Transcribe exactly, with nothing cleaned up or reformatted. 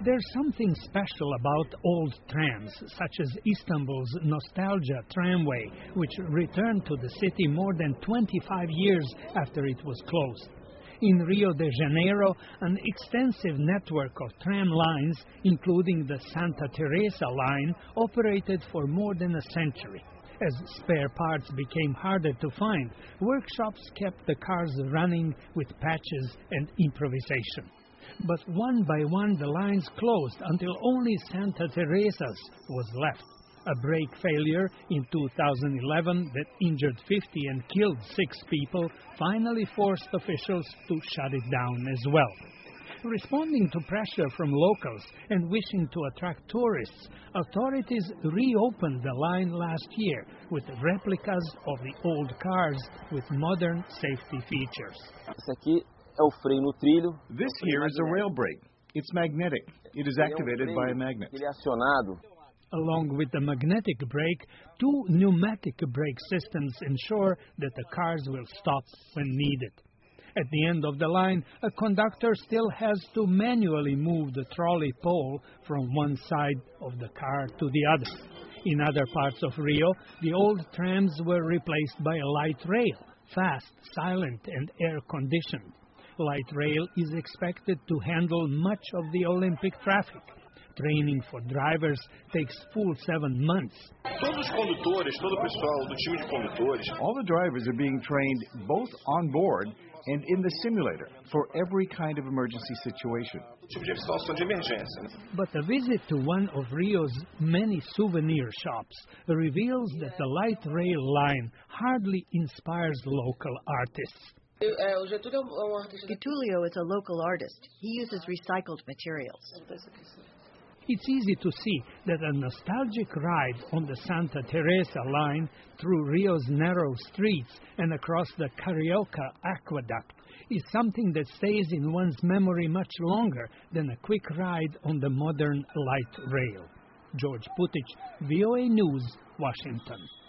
There's something special about old trams, such as Istanbul's Nostalgia tramway, which returned to the city more than twenty-five years after it was closed. In Rio de Janeiro, an extensive network of tram lines, including the Santa Teresa line, operated for more than a century. As spare parts became harder to find, workshops kept the cars running with patches and improvisation. But one by one the lines closed until only Santa Teresa's was left. A brake failure in two thousand eleven that injured fifty and killed six people finally forced officials to shut it down as well. Responding to pressure from locals and wishing to attract tourists, authorities reopened the line last year with replicas of the old cars with modern safety features. This here is a rail brake. It's magnetic. It is activated by a magnet. Along with the magnetic brake, two pneumatic brake systems ensure that the cars will stop when needed. At the end of the line, a conductor still has to manually move the trolley pole from one side of the car to the other. In other parts of Rio, the old trams were replaced by a light rail, fast, silent, and air-conditioned. Light rail is expected to handle much of the Olympic traffic. Training for drivers takes full seven months. All the drivers are being trained both on board and in the simulator for every kind of emergency situation. But a visit to one of Rio's many souvenir shops reveals that the light rail line hardly inspires local artists. Getulio is a local artist. He uses recycled materials. It's easy to see that a nostalgic ride on the Santa Teresa line through Rio's narrow streets and across the Carioca aqueduct is something that stays in one's memory much longer than a quick ride on the modern light rail. George Putich, V O A News, Washington.